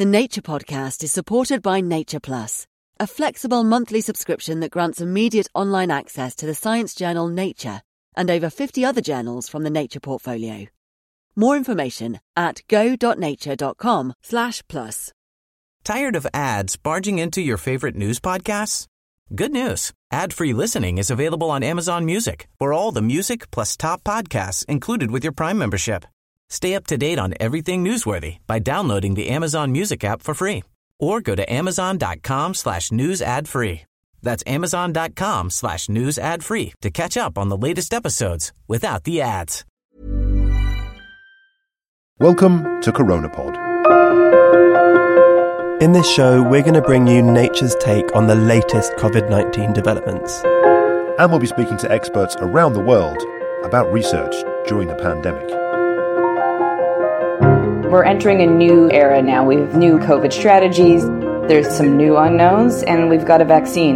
The Nature Podcast is supported by Nature Plus, a flexible monthly subscription that grants immediate online access to the science journal Nature and over 50 other journals from the Nature portfolio. More information at go.nature.com/plus. Tired of ads barging into your favorite news podcasts? Good news. Ad-free listening is available on Amazon Music for all the music plus top podcasts included with your Prime membership. Stay up to date on everything newsworthy by downloading the Amazon Music app for free or go to amazon.com/news ad free. That's amazon.com/news ad free to catch up on the latest episodes without the ads. Welcome to CoronaPod. In this show, we're going to bring you Nature's take on the latest COVID-19 developments. And we'll be speaking to experts around the world about research during the pandemic. We're entering a new era now. We have new COVID strategies, there's some new unknowns, and we've got a vaccine.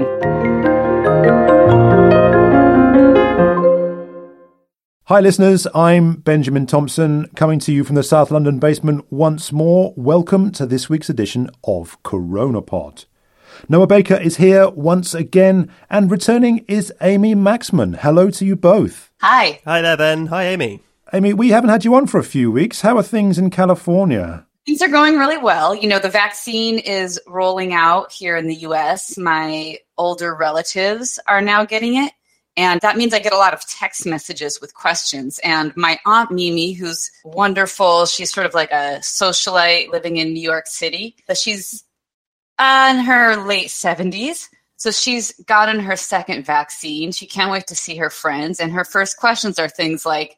Hi listeners, I'm Benjamin Thompson, coming to you from the South London basement once more. Welcome to this week's edition of CoronaPod. Noah Baker is here once again, and returning is Amy Maxman. Hello to you both. Hi. Hi there, Ben. Hi, Amy. Amy, we haven't had you on for a few weeks. How are things in California? Things are going really well. You know, the vaccine is rolling out here in the US. My older relatives are now getting it. And that means I get a lot of text messages with questions. And my Aunt Mimi, who's wonderful, she's sort of like a socialite living in New York City, but she's in her late 70s. So she's gotten her second vaccine. She can't wait to see her friends. And her first questions are things like,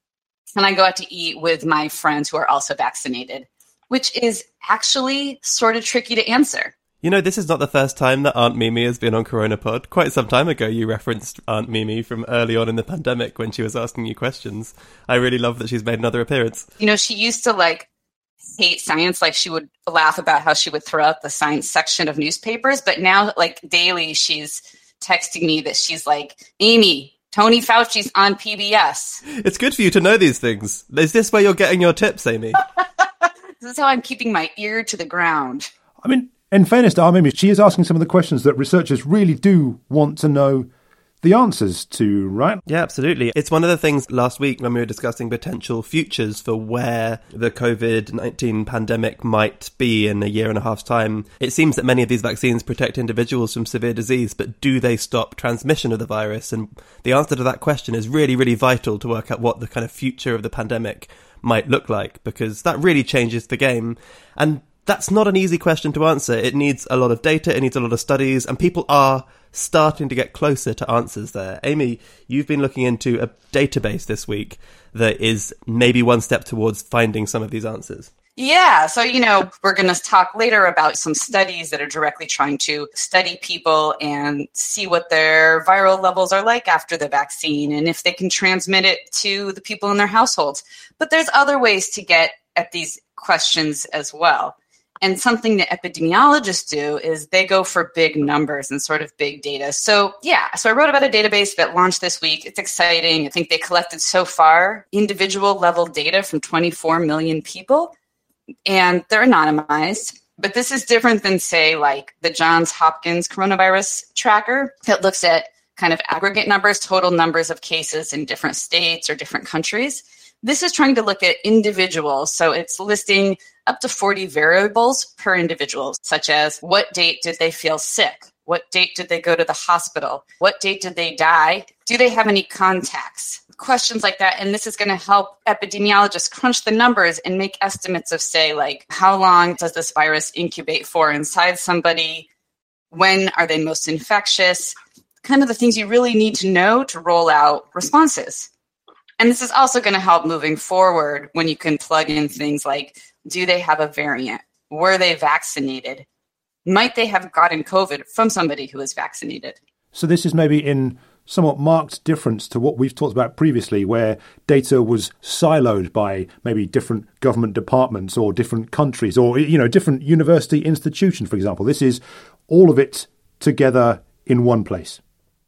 can I go out to eat with my friends who are also vaccinated? Which is actually sort of tricky to answer. You know, this is not the first time that Aunt Mimi has been on CoronaPod. Quite some time ago, you referenced Aunt Mimi from early on in the pandemic when she was asking you questions. I really love that she's made another appearance. You know, she used to hate science. She would laugh about how she would throw out the science section of newspapers. But now, daily, she's texting me that she's like, Amy, Tony Fauci's on PBS. It's good for you to know these things. Is this where you're getting your tips, Amy? This is how I'm keeping my ear to the ground. I mean, in fairness to Aunt Mimi, she is asking some of the questions that researchers really do want to know the answers to, right? Yeah, absolutely. It's one of the things last week when we were discussing potential futures for where the COVID-19 pandemic might be in a year and a half's time. It seems that many of these vaccines protect individuals from severe disease, but do they stop transmission of the virus? And the answer to that question is really, really vital to work out what the kind of future of the pandemic might look like, because that really changes the game. And that's not an easy question to answer. It needs a lot of data, it needs a lot of studies, and people are starting to get closer to answers there. Amy, you've been looking into a database this week that is maybe one step towards finding some of these answers. Yeah, so, we're going to talk later about some studies that are directly trying to study people and see what their viral levels are like after the vaccine and if they can transmit it to the people in their households. But there's other ways to get at these questions as well. And something that epidemiologists do is they go for big numbers and sort of big data. So I wrote about a database that launched this week. It's exciting. I think they collected so far individual level data from 24 million people, and they're anonymized. But this is different than, say, the Johns Hopkins coronavirus tracker that looks at kind of aggregate numbers, total numbers of cases in different states or different countries. This is trying to look at individuals. So it's listing up to 40 variables per individual, such as what date did they feel sick? What date did they go to the hospital? What date did they die? Do they have any contacts? Questions like that. And this is going to help epidemiologists crunch the numbers and make estimates of, say, how long does this virus incubate for inside somebody? When are they most infectious? Kind of the things you really need to know to roll out responses. And this is also going to help moving forward when you can plug in things like, do they have a variant? Were they vaccinated? Might they have gotten COVID from somebody who is vaccinated? So this is maybe in somewhat marked difference to what we've talked about previously, where data was siloed by maybe different government departments or different countries or, different university institutions, for example. This is all of it together in one place.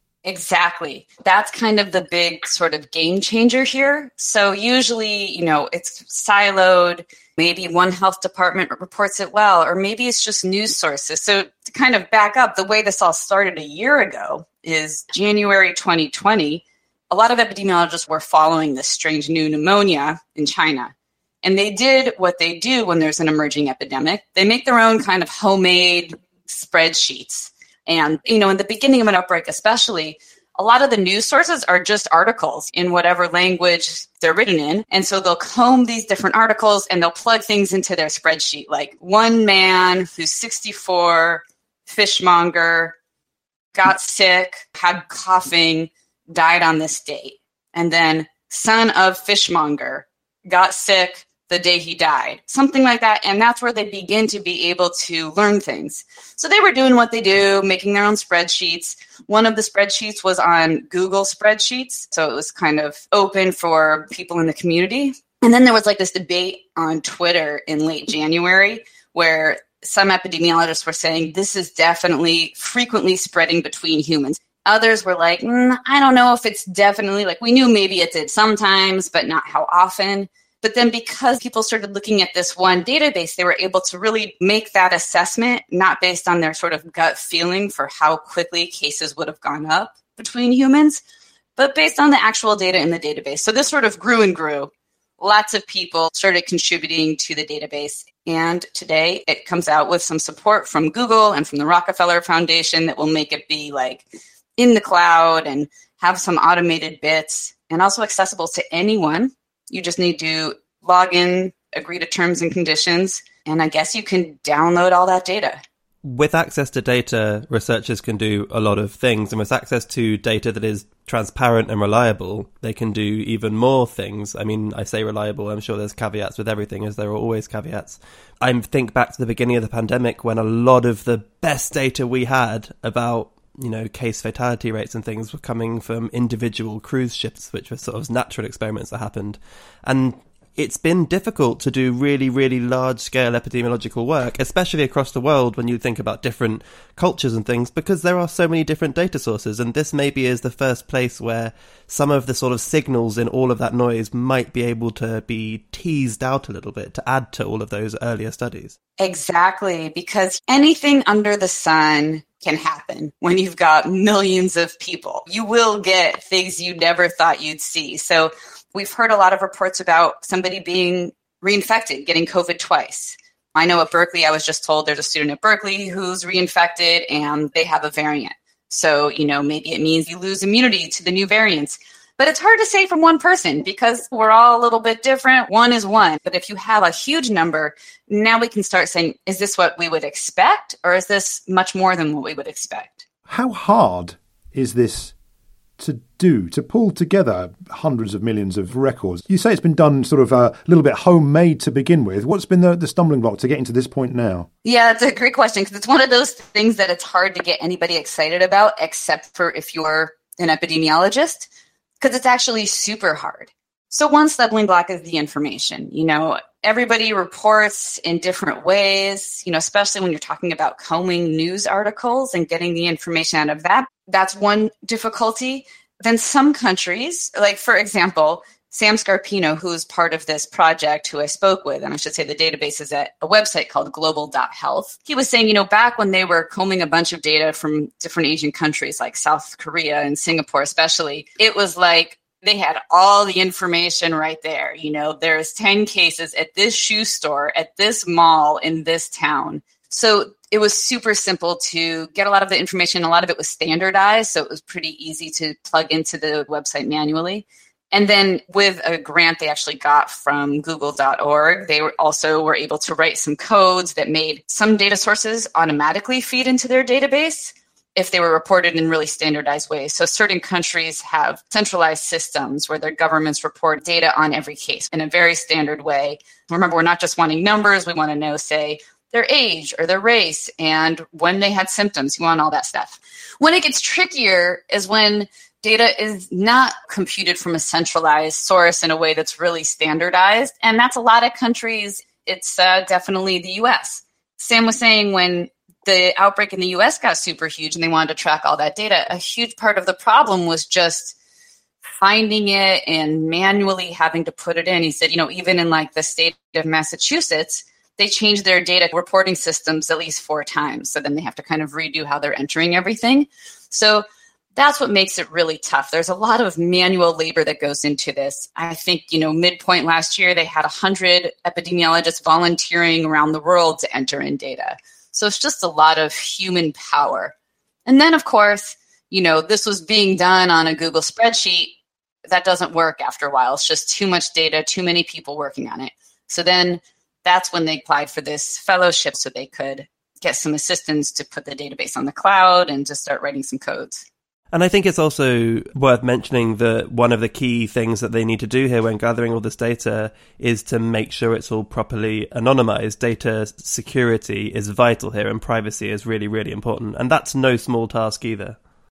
Exactly. That's kind of the big sort of game changer here. So usually, it's siloed. Maybe one health department reports it well, or maybe it's just news sources. So to kind of back up, the way this all started a year ago is January 2020. A lot of epidemiologists were following this strange new pneumonia in China. And they did what they do when there's an emerging epidemic. They make their own kind of homemade spreadsheets. And, in the beginning of an outbreak especially, a lot of the news sources are just articles in whatever language they're written in. And so they'll comb these different articles and they'll plug things into their spreadsheet, like one man who's 64, fishmonger, got sick, had coughing, died on this date. And then son of fishmonger, got sick the day he died, something like that. And that's where they begin to be able to learn things. So they were doing what they do, making their own spreadsheets. One of the spreadsheets was on Google Spreadsheets. So it was kind of open for people in the community. And then there was like this debate on Twitter in late January where some epidemiologists were saying this is definitely frequently spreading between humans. Others were like, I don't know if it's definitely, like, we knew maybe it did sometimes, but not how often. But then because people started looking at this one database, they were able to really make that assessment, not based on their sort of gut feeling for how quickly cases would have gone up between humans, but based on the actual data in the database. So this sort of grew and grew. Lots of people started contributing to the database. And today it comes out with some support from Google and from the Rockefeller Foundation that will make it be like in the cloud and have some automated bits and also accessible to anyone. You just need to log in, agree to terms and conditions, and I guess you can download all that data. With access to data, researchers can do a lot of things. And with access to data that is transparent and reliable, they can do even more things. I mean, I say reliable, I'm sure there's caveats with everything, as there are always caveats. I think back to the beginning of the pandemic when a lot of the best data we had about case fatality rates and things were coming from individual cruise ships, which were sort of natural experiments that happened. And it's been difficult to do really, really large-scale epidemiological work, especially across the world when you think about different cultures and things, because there are so many different data sources. And this maybe is the first place where some of the sort of signals in all of that noise might be able to be teased out a little bit to add to all of those earlier studies. Exactly, because anything under the sun can happen when you've got millions of people. You will get things you never thought you'd see. So we've heard a lot of reports about somebody being reinfected, getting COVID twice. I know at Berkeley, I was just told there's a student at Berkeley who's reinfected and they have a variant. So, maybe it means you lose immunity to the new variants. But it's hard to say from one person because we're all a little bit different. One is one. But if you have a huge number, now we can start saying, is this what we would expect? Or is this much more than what we would expect? How hard is this to do, to pull together hundreds of millions of records? You say it's been done sort of a little bit homemade to begin with. What's been the stumbling block to getting to this point now? Yeah, it's a great question because it's one of those things that it's hard to get anybody excited about, except for if you're an epidemiologist, because it's actually super hard. So one stumbling block is the information. Everybody reports in different ways, especially when you're talking about combing news articles and getting the information out of that. That's one difficulty. Then some countries, like, for example, Sam Scarpino, who's part of this project, who I spoke with, and I should say the database is at a website called global.health. He was saying, back when they were combing a bunch of data from different Asian countries like South Korea and Singapore especially, it was like they had all the information right there. There's 10 cases at this shoe store, at this mall, in this town. So it was super simple to get a lot of the information. A lot of it was standardized, so it was pretty easy to plug into the website manually. And then with a grant they actually got from google.org, they were able to write some codes that made some data sources automatically feed into their database if they were reported in really standardized ways. So certain countries have centralized systems where their governments report data on every case in a very standard way. Remember, we're not just wanting numbers. We want to know, say, their age or their race and when they had symptoms. You want all that stuff. When it gets trickier is when data is not computed from a centralized source in a way that's really standardized. And that's a lot of countries. It's definitely the US. Sam was saying when the outbreak in the US got super huge and they wanted to track all that data, a huge part of the problem was just finding it and manually having to put it in. He said, even in like the state of Massachusetts, they changed their data reporting systems at least 4 times. So then they have to kind of redo how they're entering everything. So that's what makes it really tough. There's a lot of manual labor that goes into this. I think, midpoint last year, they had 100 epidemiologists volunteering around the world to enter in data. So it's just a lot of human power. And then, of course, this was being done on a Google spreadsheet. That doesn't work after a while. It's just too much data, too many people working on it. So then that's when they applied for this fellowship so they could get some assistance to put the database on the cloud and to start writing some codes. And I think it's also worth mentioning that one of the key things that they need to do here when gathering all this data is to make sure it's all properly anonymized. Data security is vital here, and privacy is really, really important. And that's no small task either.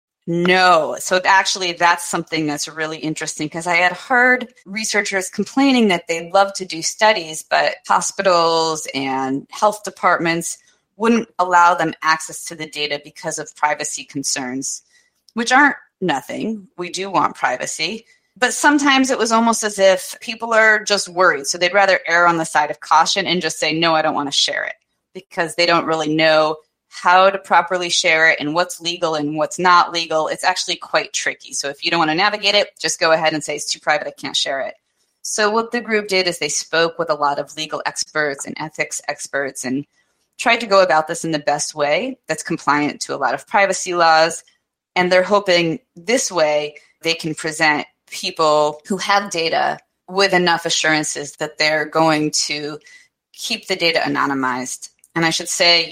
No. So actually, that's something that's really interesting, because I had heard researchers complaining that they love to do studies, but hospitals and health departments wouldn't allow them access to the data because of privacy concerns, which aren't nothing. We do want privacy. But sometimes it was almost as if people are just worried. So they'd rather err on the side of caution and just say, no, I don't want to share it, because they don't really know how to properly share it and what's legal and what's not legal. It's actually quite tricky. So if you don't want to navigate it, just go ahead and say it's too private, I can't share it. So what the group did is they spoke with a lot of legal experts and ethics experts and tried to go about this in the best way that's compliant to a lot of privacy laws. And they're hoping this way they can present people who have data with enough assurances that they're going to keep the data anonymized. And I should say,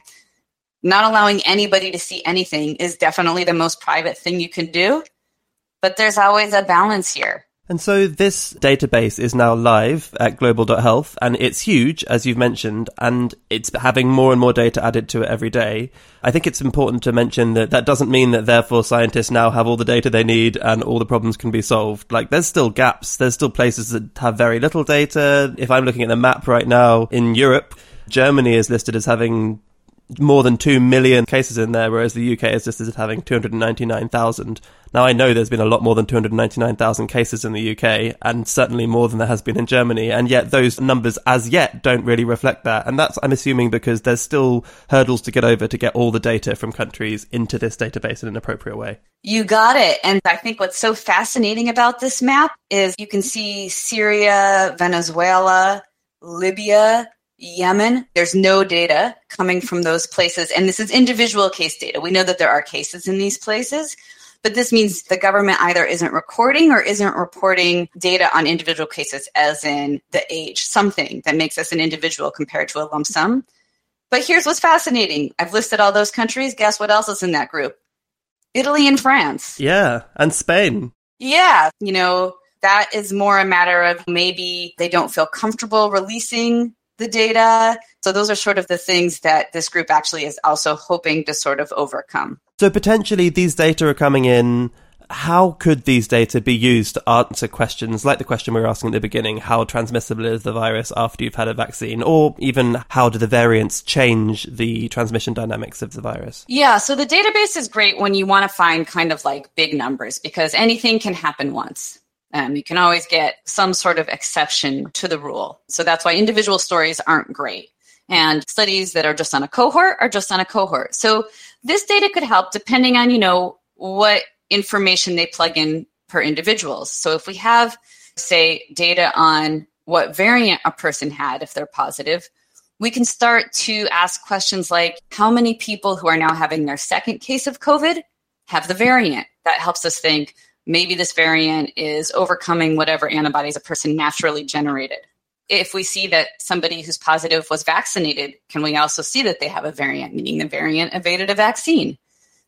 not allowing anybody to see anything is definitely the most private thing you can do. But there's always a balance here. And so this database is now live at global.health, and it's huge, as you've mentioned, and it's having more and more data added to it every day. I think it's important to mention that that doesn't mean that therefore scientists now have all the data they need and all the problems can be solved. Like, there's still gaps. There's still places that have very little data. If I'm looking at the map right now in Europe, Germany is listed as having more than 2 million cases in there, whereas the UK is listed as having 299,000. Now, I know there's been a lot more than 299,000 cases in the UK, and certainly more than there has been in Germany, and yet those numbers as yet don't really reflect that. And that's, I'm assuming, because there's still hurdles to get over to get all the data from countries into this database in an appropriate way. You got it. And I think what's so fascinating about this map is you can see Syria, Venezuela, Libya, Yemen. There's no data coming from those places. And this is individual case data. We know that there are cases in these places, but this means the government either isn't recording or isn't reporting data on individual cases, as in the age, something that makes us an individual compared to a lump sum. But here's what's fascinating. I've listed all those countries. Guess what else is in that group? Italy and France. Yeah, and Spain. Yeah, that is more a matter of maybe they don't feel comfortable releasing the data. So those are sort of the things that this group actually is also hoping to sort of overcome. So potentially these data are coming in. How could these data be used to answer questions like the question we were asking at the beginning? How transmissible is the virus after you've had a vaccine? Or even how do the variants change the transmission dynamics of the virus? Yeah, so the database is great when you want to find kind of like big numbers, because anything can happen once. You can always get some sort of exception to the rule. So that's why individual stories aren't great. And studies that are just on a cohort are just on a cohort. So this data could help depending on, what information they plug in per individuals. So if we have, say, data on what variant a person had, if they're positive, we can start to ask questions like, how many people who are now having their second case of COVID have the variant? That helps us think, maybe this variant is overcoming whatever antibodies a person naturally generated. If we see that somebody who's positive was vaccinated, can we also see that they have a variant, meaning the variant evaded a vaccine?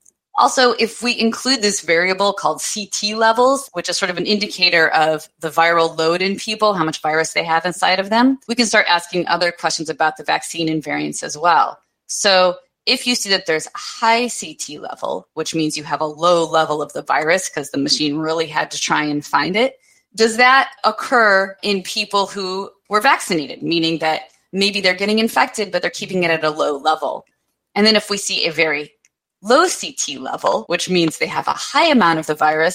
Also, if we include this variable called CT levels, which is sort of an indicator of the viral load in people, how much virus they have inside of them, we can start asking other questions about the vaccine and variants as well. So if you see that there's a high CT level, which means you have a low level of the virus because the machine really had to try and find it, does that occur in people who were vaccinated, meaning that maybe they're getting infected, but they're keeping it at a low level? And then if we see a very low CT level, which means they have a high amount of the virus,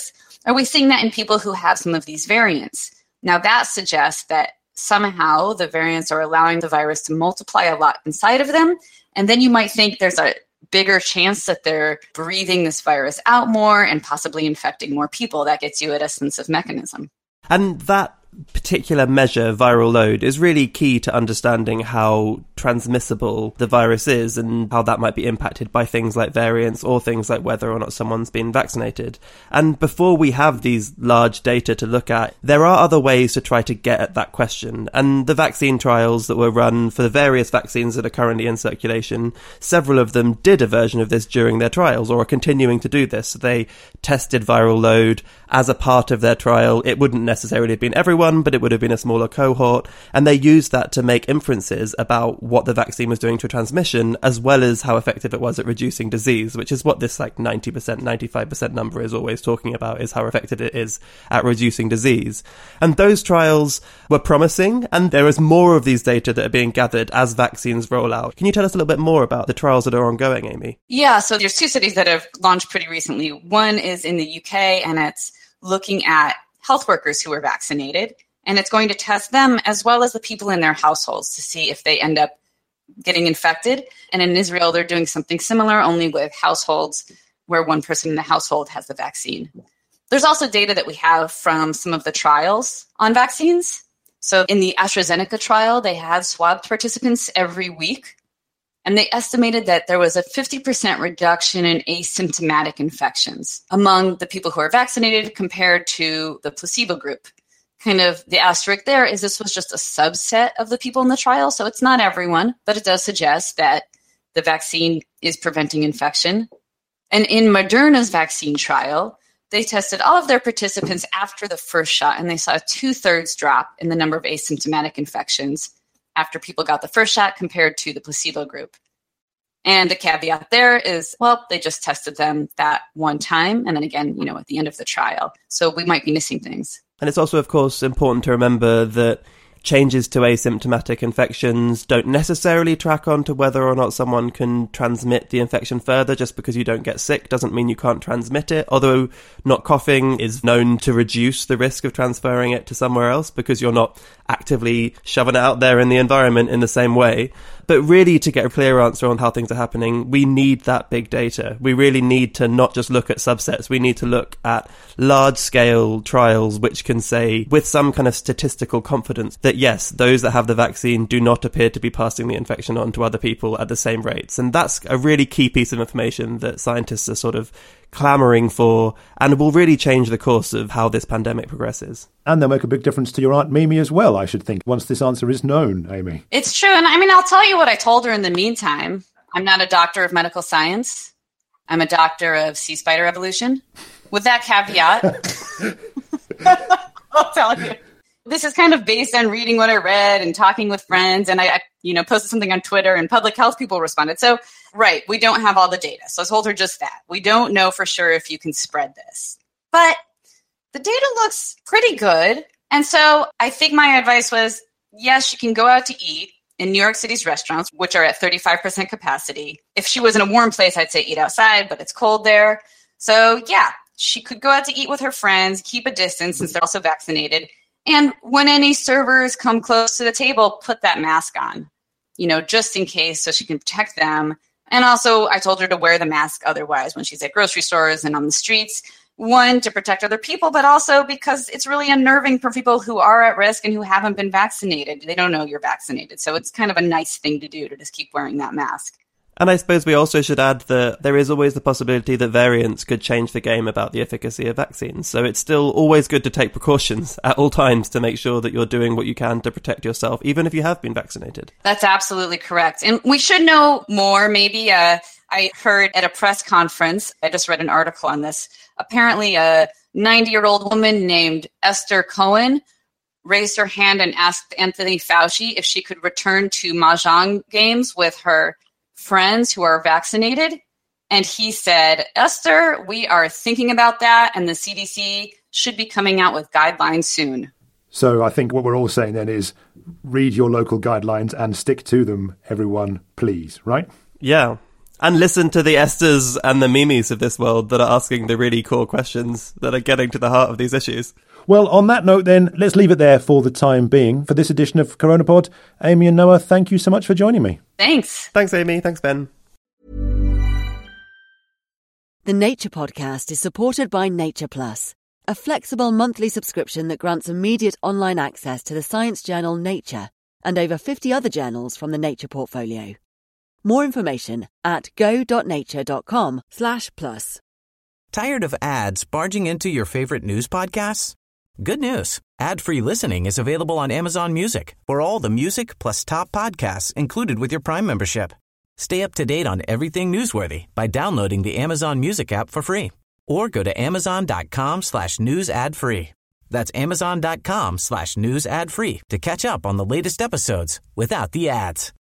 Are we seeing that in people who have some of these variants? Now, that suggests that somehow the variants are allowing the virus to multiply a lot inside of them. And then you might think there's a bigger chance that they're breathing this virus out more and possibly infecting more people. That gets you at a sense of mechanism. And that particular measure, viral load, is really key to understanding how transmissible the virus is and how that might be impacted by things like variants or things like whether or not someone's been vaccinated. And before we have these large data to look at, there are other ways to try to get at that question. And the vaccine trials that were run for the various vaccines that are currently in circulation, several of them did a version of this during their trials or are continuing to do this. So they tested viral load as a part of their trial. It wouldn't necessarily have been everyone, but it would have been a smaller cohort. And they used that to make inferences about what the vaccine was doing to transmission, as well as how effective it was at reducing disease, which is what this 90%, 95% number is always talking about, is how effective it is at reducing disease. And those trials were promising, and there is more of these data that are being gathered as vaccines roll out. Can you tell us a little bit more about the trials that are ongoing, Amy? Yeah, so there's two studies that have launched pretty recently. One is in the UK, and it's looking at health workers who are vaccinated, and it's going to test them as well as the people in their households to see if they end up getting infected. And in Israel, they're doing something similar, only with households where one person in the household has the vaccine. There's also data that we have from some of the trials on vaccines. So in the AstraZeneca trial, they had swabbed participants every week, and they estimated that there was a 50% reduction in asymptomatic infections among the people who are vaccinated compared to the placebo group. Kind of the asterisk there is this was just a subset of the people in the trial, so it's not everyone, but it does suggest that the vaccine is preventing infection. And in Moderna's vaccine trial, they tested all of their participants after the first shot, and they saw a 2/3 drop in the number of asymptomatic infections after people got the first shot compared to the placebo group. And the caveat there is, well, they just tested them that one time, and then again, at the end of the trial. So we might be missing things. And it's also, of course, important to remember that changes to asymptomatic infections don't necessarily track on to whether or not someone can transmit the infection further. Just because you don't get sick doesn't mean you can't transmit it, although not coughing is known to reduce the risk of transferring it to somewhere else because you're not actively shoving it out there in the environment in the same way. But really, to get a clear answer on how things are happening, we need that big data. We really need to not just look at subsets. We need to look at large-scale trials which can say, with some kind of statistical confidence, that yes, those that have the vaccine do not appear to be passing the infection on to other people at the same rates. And that's a really key piece of information that scientists are sort of clamoring for, and will really change the course of how this pandemic progresses. And they'll make a big difference to your Aunt Mimi as well, I should think, once this answer is known, Amy. It's true. And I'll tell you what I told her in the meantime. I'm not a doctor of medical science. I'm a doctor of sea spider evolution. With that caveat, I'll tell you. This is kind of based on reading what I read and talking with friends. And I posted something on Twitter, and public health people responded. So, right, we don't have all the data. So I told her just that. We don't know for sure if you can spread this. But the data looks pretty good. And so I think my advice was, yes, you can go out to eat in New York City's restaurants, which are at 35% capacity. If she was in a warm place, I'd say eat outside, but it's cold there. So, yeah, she could go out to eat with her friends, keep a distance since they're also vaccinated. And when any servers come close to the table, put that mask on, just in case, so she can protect them. And also, I told her to wear the mask otherwise when she's at grocery stores and on the streets. One, to protect other people, but also because it's really unnerving for people who are at risk and who haven't been vaccinated. They don't know you're vaccinated. So it's kind of a nice thing to do, to just keep wearing that mask. And I suppose we also should add that there is always the possibility that variants could change the game about the efficacy of vaccines. So it's still always good to take precautions at all times to make sure that you're doing what you can to protect yourself, even if you have been vaccinated. That's absolutely correct. And we should know more. Maybe I heard at a press conference, I just read an article on this. Apparently a 90-year-old woman named Esther Cohen raised her hand and asked Anthony Fauci if she could return to mahjong games with her friends who are vaccinated. And he said, Esther, we are thinking about that, and the CDC should be coming out with guidelines soon. So I think what we're all saying then is read your local guidelines and stick to them, everyone, please, right? Yeah. And listen to the Esthers and the Mimis of this world that are asking the really core questions that are getting to the heart of these issues. Well, on that note then, let's leave it there for the time being. For this edition of CoronaPod, Amy and Noah, thank you so much for joining me. Thanks. Thanks, Amy. Thanks, Ben. The Nature Podcast is supported by Nature Plus, a flexible monthly subscription that grants immediate online access to the science journal Nature and over 50 other journals from the Nature portfolio. More information at go.nature.com/plus. Tired of ads barging into your favorite news podcasts? Good news. Ad-free listening is available on Amazon Music for all the music plus top podcasts included with your Prime membership. Stay up to date on everything newsworthy by downloading the Amazon Music app for free or go to amazon.com/news ad free. That's amazon.com/news ad free to catch up on the latest episodes without the ads.